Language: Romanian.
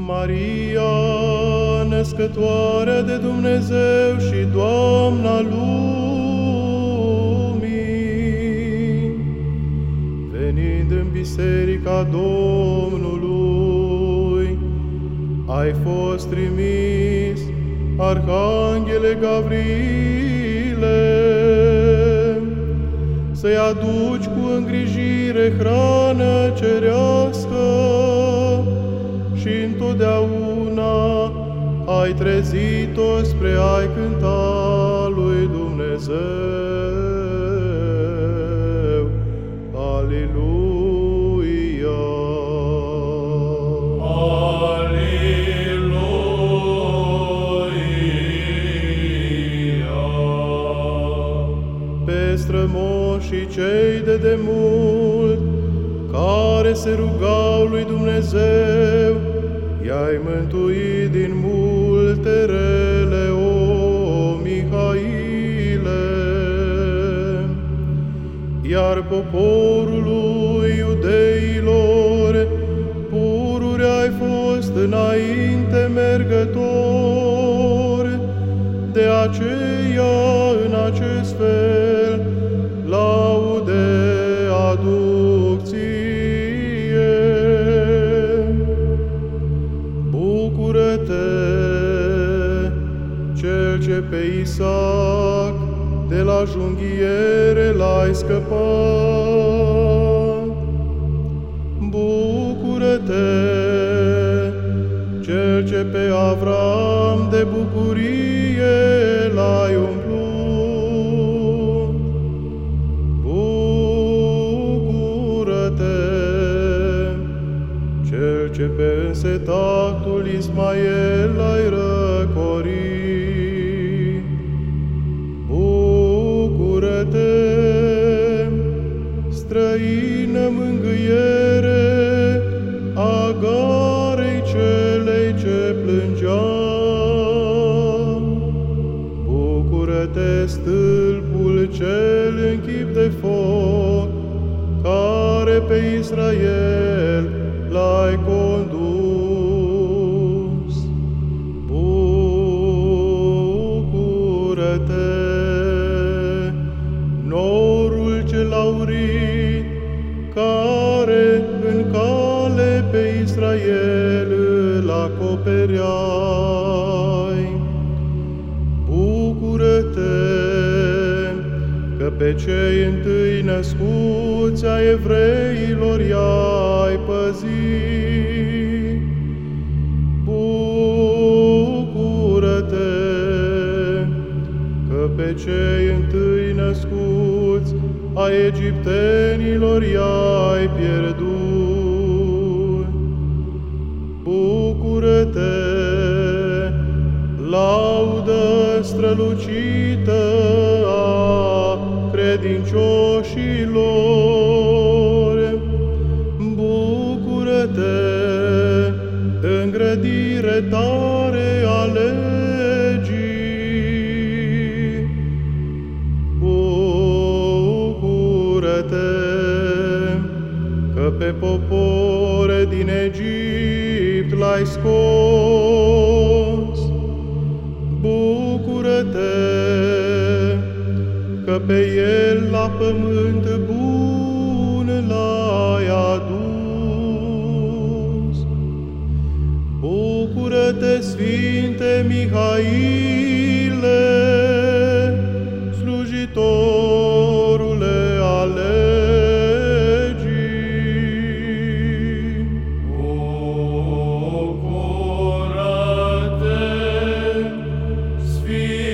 Maria, născătoarea de Dumnezeu și Doamna lumii, venind în biserica Domnului, ai fost trimis, Arhanghele Gavriile, să-i aduci cu îngrijire hrană cerească și întotdeauna ai trezit-o spre a-i cânta lui Dumnezeu. Aliluia! Aliluia! Pe strămoșii cei de demult, care se rugau lui Dumnezeu, i-ai mântuit din multe rele, o Mihaile. Iar poporului iudeilor, pururi ai fost înainte mergător, de aceea în acest fel laude aduc ție. Bucură-te, cel ce pe Isaac de la junghiere l-ai scăpat. Bucură-te, cel ce pe Avram de bucurie l-ai umplut. Bucură-te, cel ce pe însetatul Ismael l-ai răcorit. Bucură-te, străină mângâiere a Agarei celei ce plângea. Bucură-te, stâlpul cel în chip de foc, care pe Israel l-ai condus. Bucură-te, norul cel aurit, care în cale pe Israel îl acopereai. Bucură-te, că pe cei întâi născuți a evreilor i-ai păzit. Bucură-te, că pe cei întâi născuți a egiptenilor i-ai pierdut. Bucură-te, laudă strălucită a credincioșilor. Bucură-te, îngrădire tare a legii. Bucură-te, că pe popore din Egipt l-ai scos. Bucură-te, că pe el la pământ bun l-ai adus. Bucură-te, Sfinte Mihaile, slujitorule al legii. Bucură-te, Sfinte